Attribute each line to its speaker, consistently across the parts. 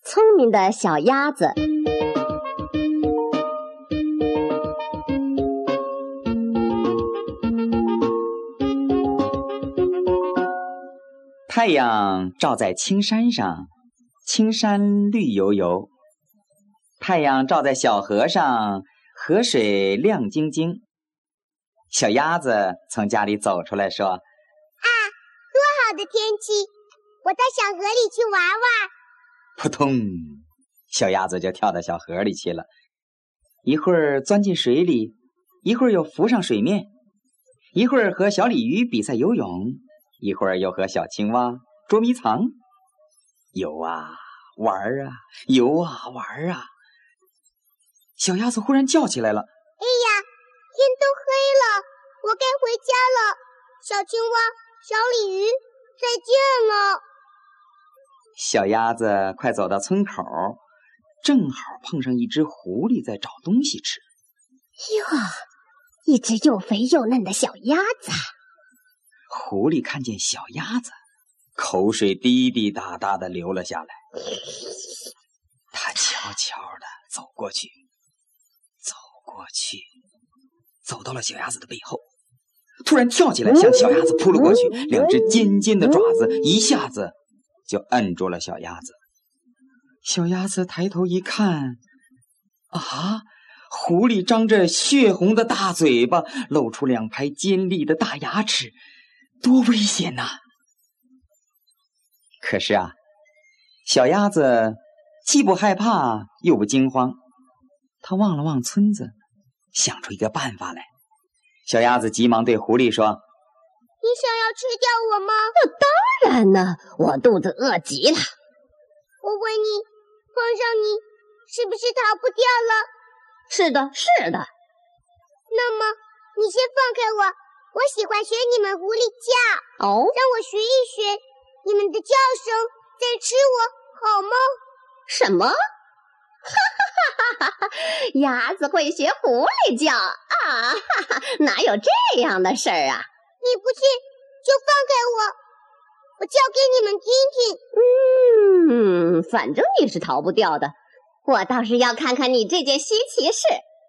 Speaker 1: 聪明的小鸭子。
Speaker 2: 太阳照在青山上，青山绿油油；太阳照在小河上，河水亮晶晶。小鸭子从家里走出来说：
Speaker 3: 啊，多好的天气，我到小河里去玩玩。
Speaker 2: 扑通，小鸭子就跳到小河里去了，一会儿钻进水里，一会儿又浮上水面，一会儿和小鲤鱼比赛游泳，一会儿又和小青蛙捉迷藏。游啊玩啊，游啊玩啊。小鸭子忽然叫起来了：
Speaker 3: 哎呀，天都黑了，我该回家了。小青蛙，小鲤鱼，再见了。
Speaker 2: 小鸭子快走到村口，正好碰上一只狐狸在找东西吃。
Speaker 1: 哟，一只又肥又嫩的小鸭子。
Speaker 2: 狐狸看见小鸭子，口水滴滴答答地流了下来。它悄悄地走过去，走到了小鸭子的背后，突然跳起来向小鸭子扑了过去，两只尖尖的爪子一下子就摁住了小鸭子。小鸭子抬头一看，啊，狐狸张着血红的大嘴巴，露出两排尖利的大牙齿，多危险呐！可是啊，小鸭子既不害怕又不惊慌，它望了望村子，想出一个办法来。小鸭子急忙对狐狸说：
Speaker 3: 你想要吃掉我吗？
Speaker 1: 当然呢，我肚子饿极了。
Speaker 3: 我问你，碰上你是不是逃不掉了？
Speaker 1: 是的，是的。
Speaker 3: 那么你先放开我，我喜欢学你们狐狸叫。
Speaker 1: 哦，
Speaker 3: 让我学一学你们的叫声，再吃我好吗？
Speaker 1: 什么？鸭子会学狐狸叫啊？哪有这样的事儿啊？
Speaker 3: 你不信就放开我叫给你们听听。
Speaker 1: 反正你是逃不掉的，我倒是要看看你这件稀奇事。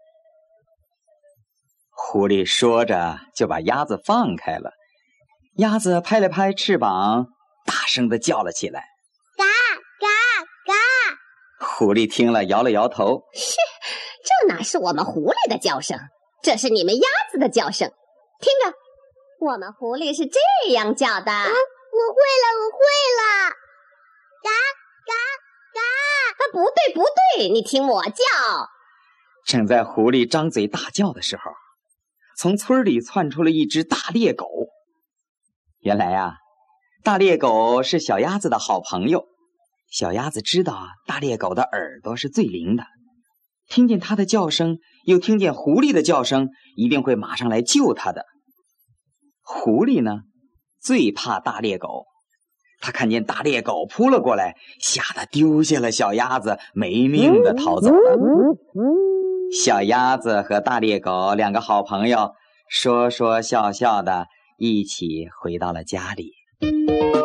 Speaker 2: 狐狸说着就把鸭子放开了，鸭子拍了拍翅膀，大声地叫了起来：
Speaker 3: 嘎嘎嘎！
Speaker 2: 狐狸听了摇了摇头：
Speaker 1: 这哪是我们狐狸的叫声，这是你们鸭子的叫声。听着，我们狐狸是这样叫的。
Speaker 3: 我会了。嘎嘎嘎！
Speaker 1: 不对，你听我叫。
Speaker 2: 正在狐狸张嘴大叫的时候，从村里窜出了一只大猎狗。原来啊，大猎狗是小鸭子的好朋友。小鸭子知道大猎狗的耳朵是最灵的，听见它的叫声，又听见狐狸的叫声，一定会马上来救它的。狐狸呢，最怕大猎狗，他看见大猎狗扑了过来，吓得丢下了小鸭子，没命地逃走了。小鸭子和大猎狗两个好朋友说说笑笑的一起回到了家里。